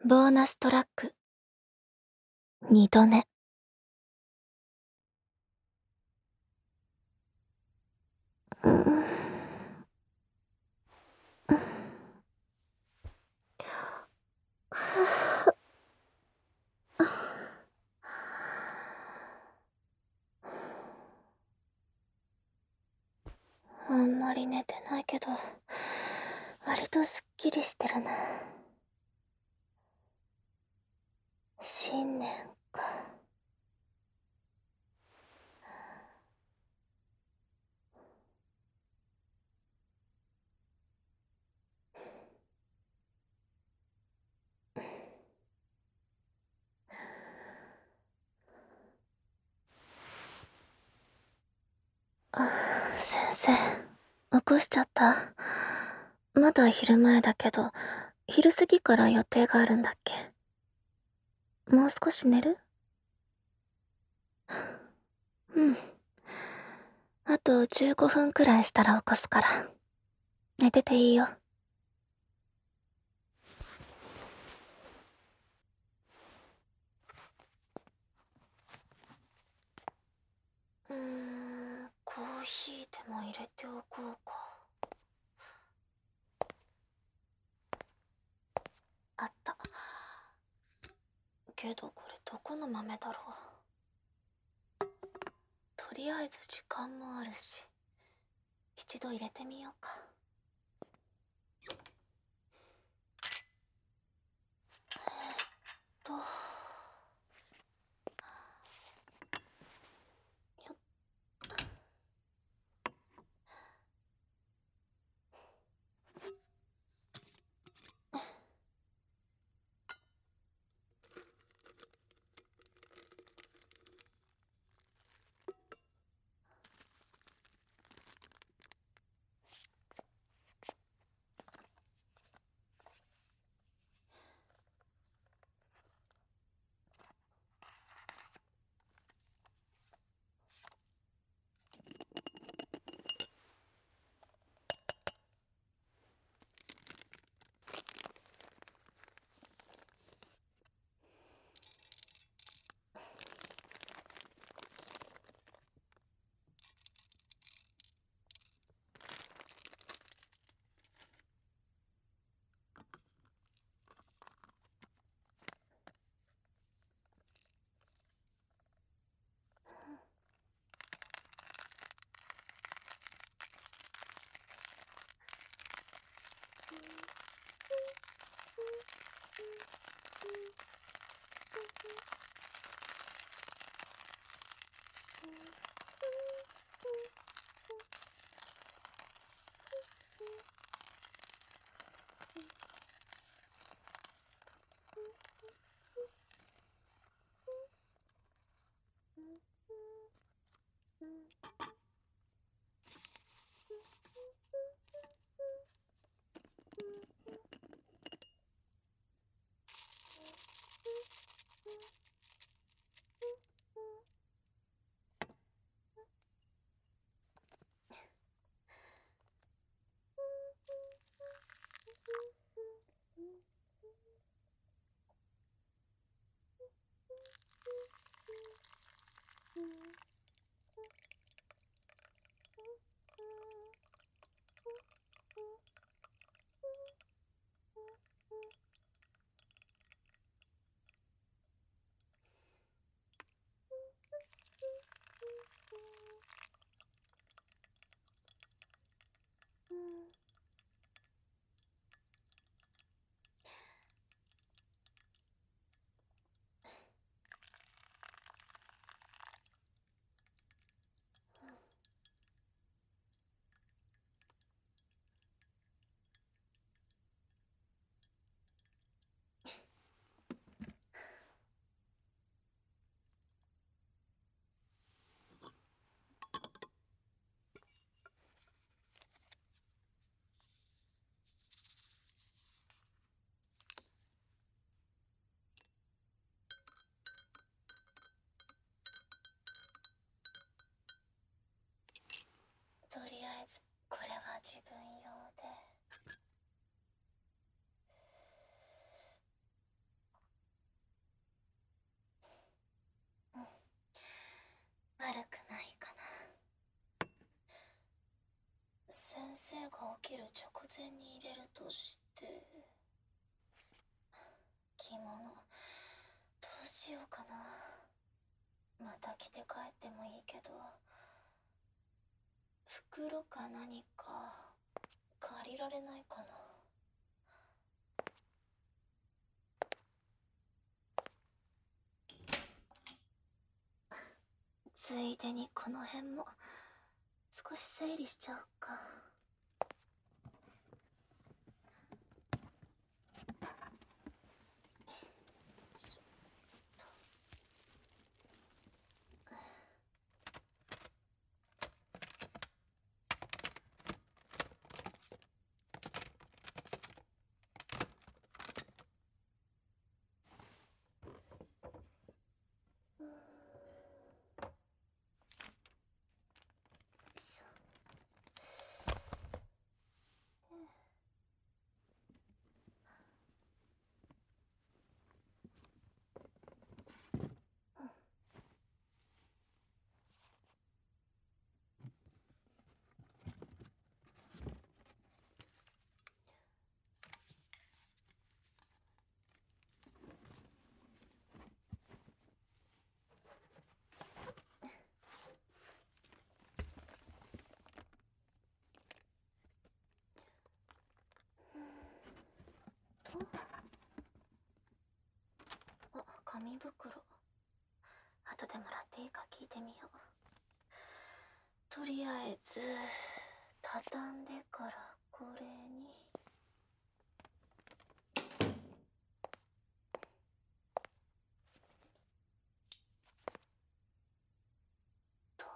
ボーナストラック、二度寝。うん。あんまり寝てないけど、割とすっきりしてるな。新年か。先生、起こしちゃった？まだ昼前だけど、昼過ぎから予定があるんだっけ？もう少し寝る？うん。あと15分くらいしたら起こすから。寝てていいよ。コーヒーでも入れておこうか。あった。けどこれどこの豆だろう。とりあえず時間もあるし、一度入れてみようか。と、よっ。 起きる直前に入れるとして、着物どうしようかな。また着て帰ってもいいけど、袋か何か借りられないかな。ついでにこの辺も少し整理しちゃおうか。あ、紙袋。後でもらっていいか聞いてみよう。とりあえず畳んでからこれにと。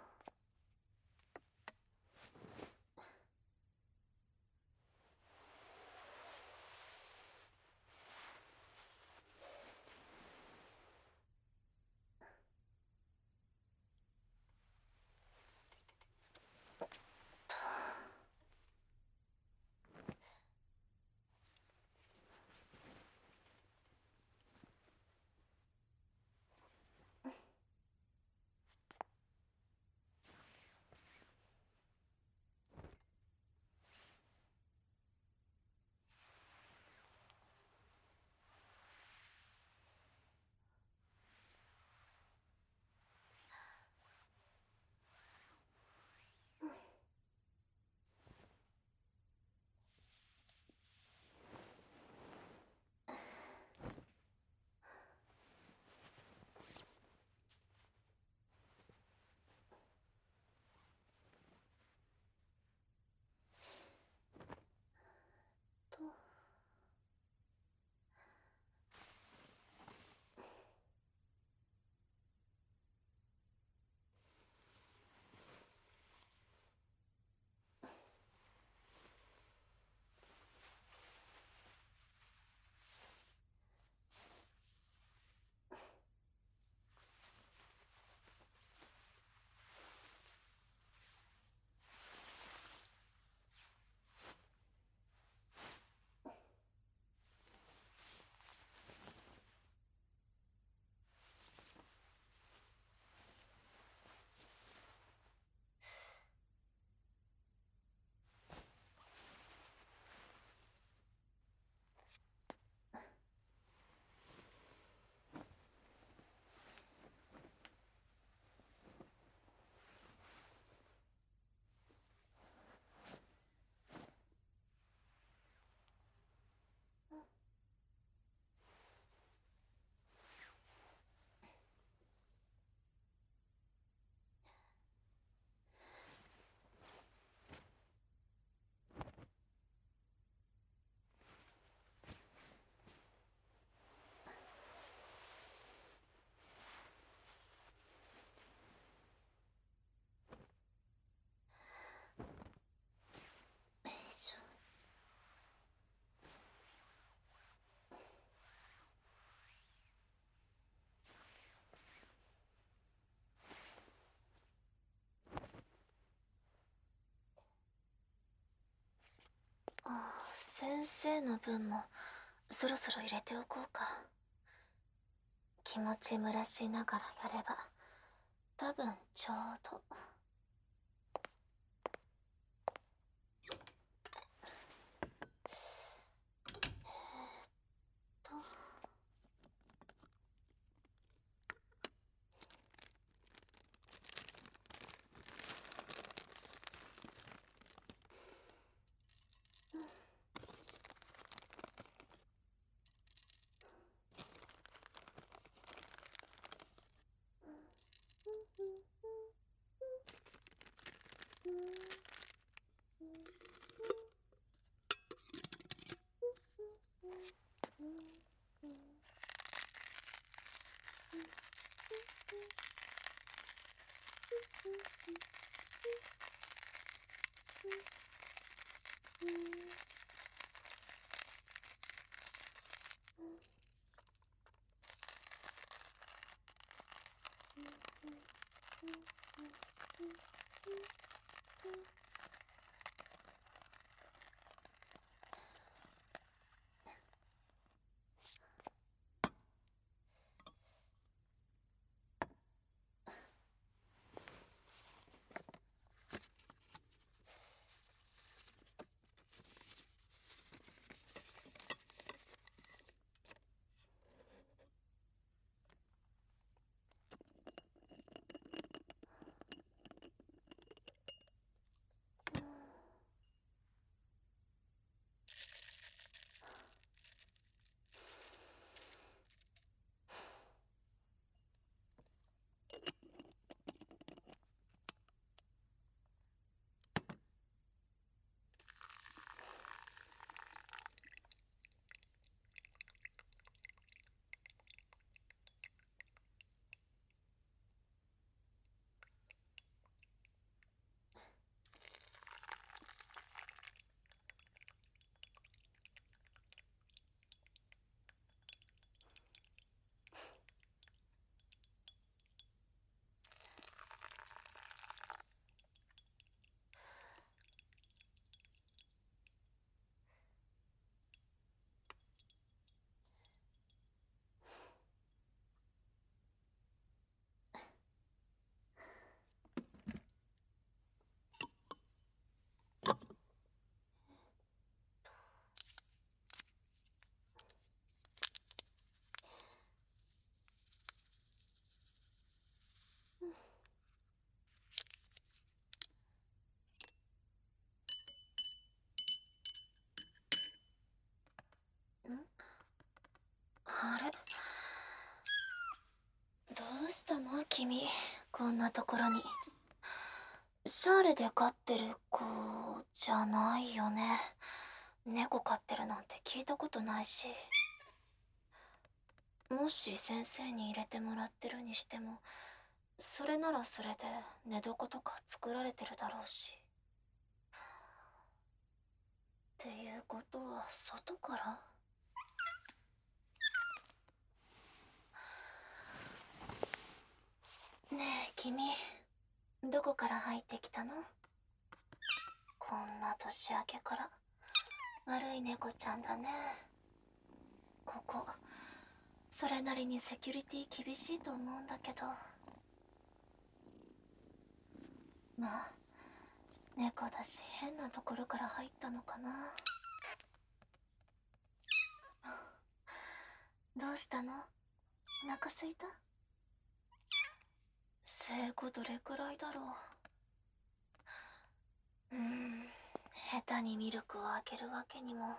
よいしょ。先生の分もそろそろ入れておこうか。気持ち蒸らしながらやれば多分ちょうど。 あれ、どうしたの君、こんなところに。シャーレで飼ってる子じゃないよね。猫飼ってるなんて聞いたことないし。もし先生に入れてもらってるにしても、それならそれで寝床とか作られてるだろうし。っていうことは外から？ねえ君、どこから入ってきたの？こんな年明けから。悪い猫ちゃんだね。ここそれなりにセキュリティ厳しいと思うんだけど。まあ猫だし変なところから入ったのかな。どうしたの？お腹すいた？生後どれくらいだろう。下手にミルクをあげるわけにも。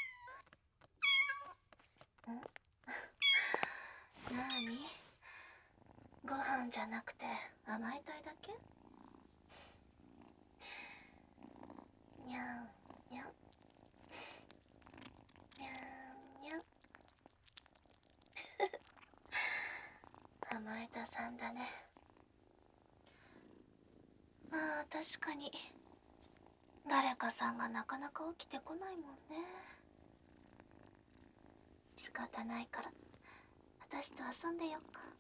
なーに？ご飯じゃなくて甘えたいだけ？にゃんにゃんにゃんにゃん。甘えたさんだね。まあ確かに誰かさんがなかなか起きてこないもんね。仕方ないから私と遊んでよっか。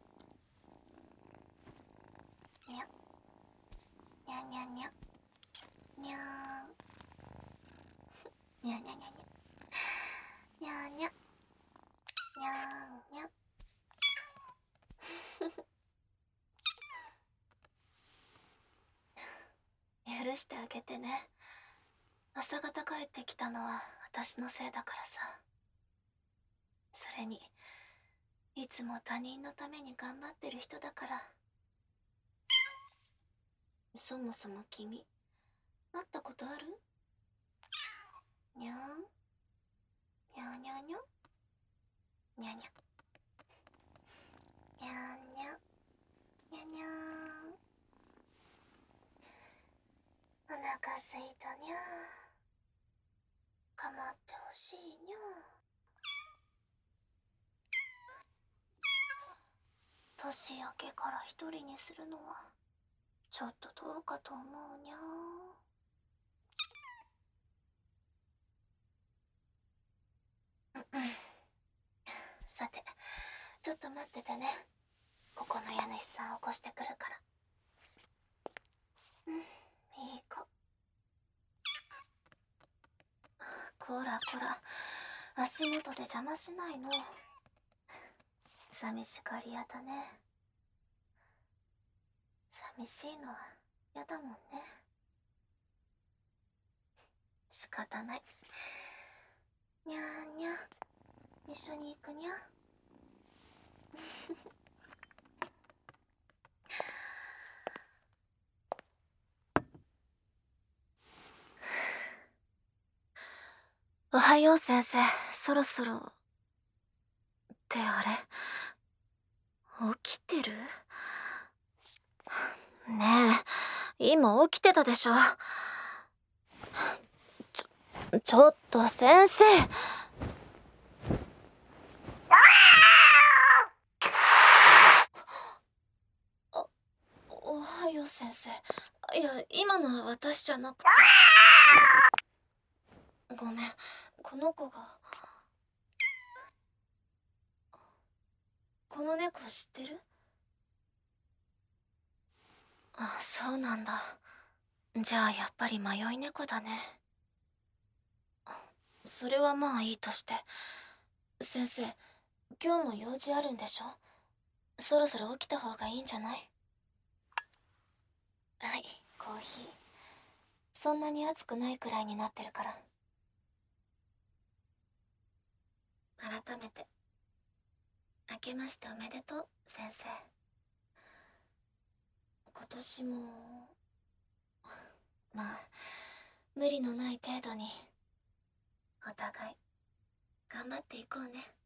にゃにゃにゃにゃにゃーんにゃにゃにゃにゃにゃにゃにゃにゃにゃ。許してあげてね。朝方帰ってきたのは私のせいだからさ。それにいつも他人のために頑張ってる人だから。そもそも君会ったことある？にゃーんにゃにゃにゃにゃにゃにゃにゃにゃにゃにゃーん。お腹すいたにゃー。かまってほしいにゃー。年明けから一人にするのはちょっとどうかと思うにゃー。さて、ちょっと待っててね。ここの家主さん起こしてくるから。いい子。こらこら、足元で邪魔しないの。寂しがり屋だね。寂しいのは嫌だもんね。仕方ない。にゃーにゃ、一緒に行くにゃ。おはよう先生、そろそろ。ってあれ、起きてる？ねえ、今起きてたでしょ。ちょっと先生。おはよう先生。いや、今のは私じゃなくて。ごめん、この子が。この猫知ってる？あ、そうなんだ。じゃあやっぱり迷い猫だね。それはまあいいとして。先生、今日も用事あるんでしょ？そろそろ起きた方がいいんじゃない？はい、コーヒー。そんなに熱くないくらいになってるから。改めて、明けましておめでとう、先生。今年も、まあ、無理のない程度に、お互い、頑張っていこうね。